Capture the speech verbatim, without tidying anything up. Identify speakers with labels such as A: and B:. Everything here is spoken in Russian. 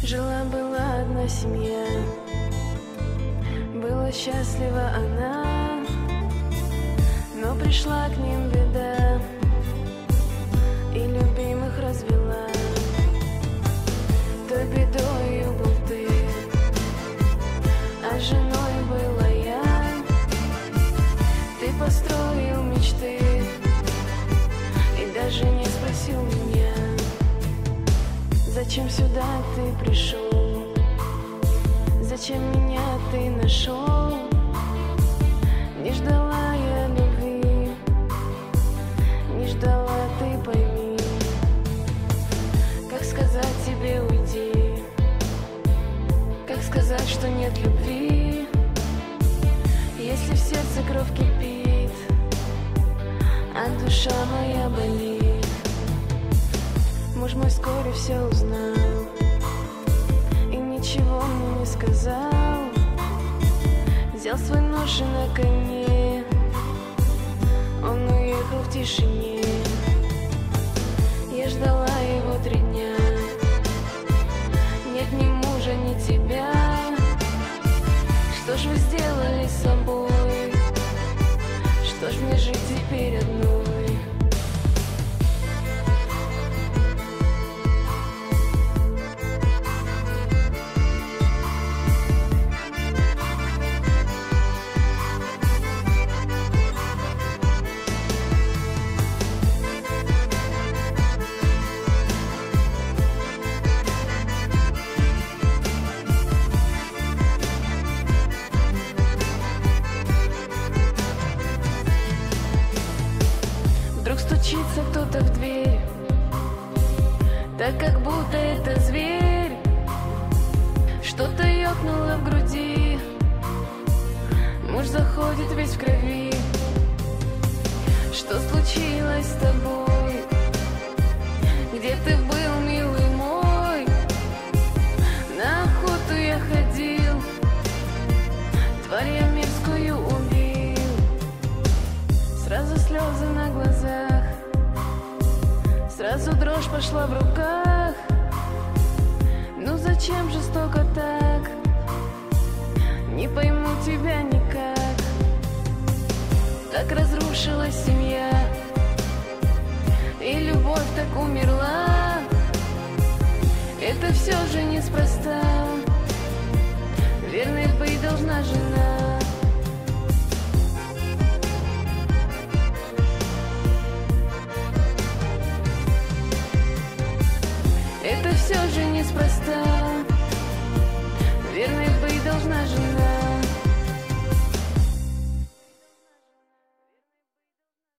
A: Жила-была одна семья, была счастлива она, но пришла к ним беда и любимых развела. Той бедою был ты, а женой была я. Ты построил мечты и даже не спросил меня, зачем сюда ты пришел, зачем меня ты нашел. Не ждала я любви, не ждала, ты пойми. Как сказать тебе уйди, как сказать, что нет любви, если в сердце кровь кипит, а душа моя болит. Муж мой вскоре все узнал и ничего мне не сказал. Взял свой нож и на коне он уехал в тишине. Я ждала его три дня, нет ни мужа, ни тебя. Что ж вы сделали с собой, что ж мне жить теперь одной? Вдруг стучится кто-то в дверь, так как будто это зверь. Что-то ёкнуло в груди, муж заходит весь в крови. Что случилось с тобой? Где ты был, милый мой? На охоту я ходил, тварь я мерзкую убил. Сразу слезы на глазах, сразу дрожь пошла в руках. Ну зачем жестоко так? Не пойму тебя никак. Так разрушилась семья, и любовь так умерла. Это все же неспроста, верной быть должна жена. Это все же неспроста,